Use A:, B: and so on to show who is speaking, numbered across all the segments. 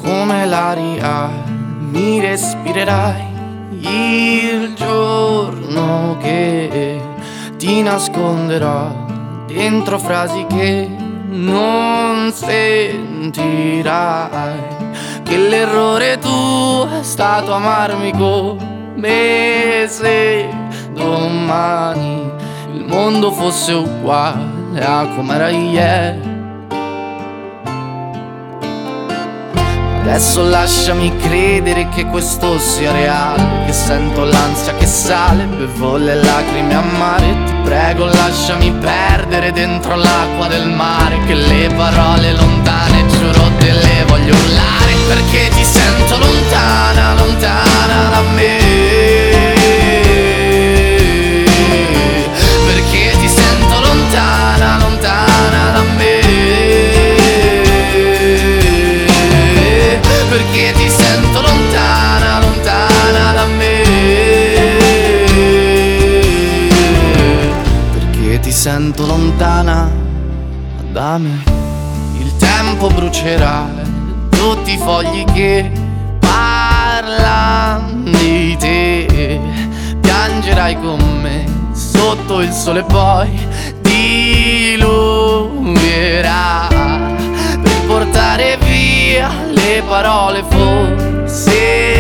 A: come l'aria mi respirerai il giorno che ti nasconderò dentro frasi che non sentirai, che l'errore tuo è stato amarmi come se domani il mondo fosse uguale a com'era ieri. Adesso lasciami credere che questo sia reale, che sento l'ansia che sale, bevo le lacrime amare. Ti prego lasciami perdere dentro l'acqua del mare, che le parole lontane giuro te le voglio urlare, perché ti sento lontana, lontana da me, perché ti sento lontana, lontana da me, perché ti sento lontana, lontana da me, perché ti sento lontana da me. Il tempo brucerà tutti i fogli che parlano di te, piangerai con me sotto il sole, poi diluvierà per portare via le parole forse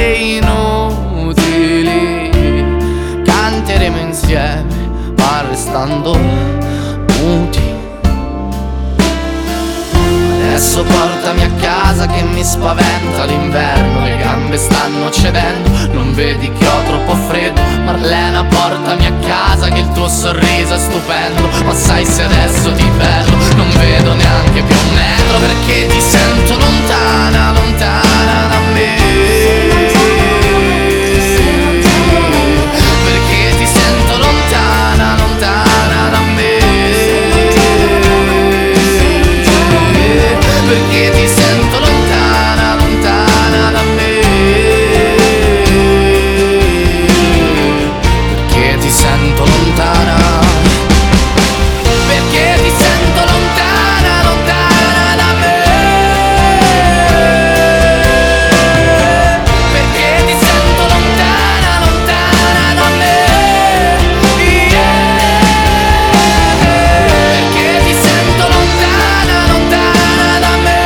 A: inutili. Canteremo insieme ma restando muti. Adesso portami a casa che mi spaventa l'inverno, le gambe stanno cedendo, non vedi che ho troppo freddo. Marlena portami a casa che il tuo sorriso è stupendo, ma sai se adesso ti perdo non vedo neanche più un metro, perché ti sento lontana, lontana da me, perché ti sento lontana, lontana da me, perché ti sento lontana, lontana da me, perché ti sento lontana, perché ti sento lontana, lontana da me, perché ti sento lontana, lontana da me, perché ti sento lontana, lontana da me,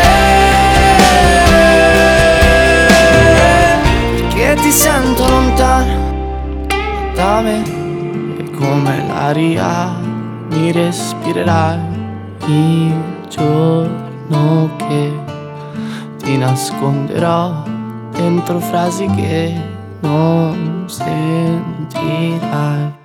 A: perché ti sento lontana da me, e come l'aria mi respirerai il giorno che ti nasconderò dentro frasi che non sentirai.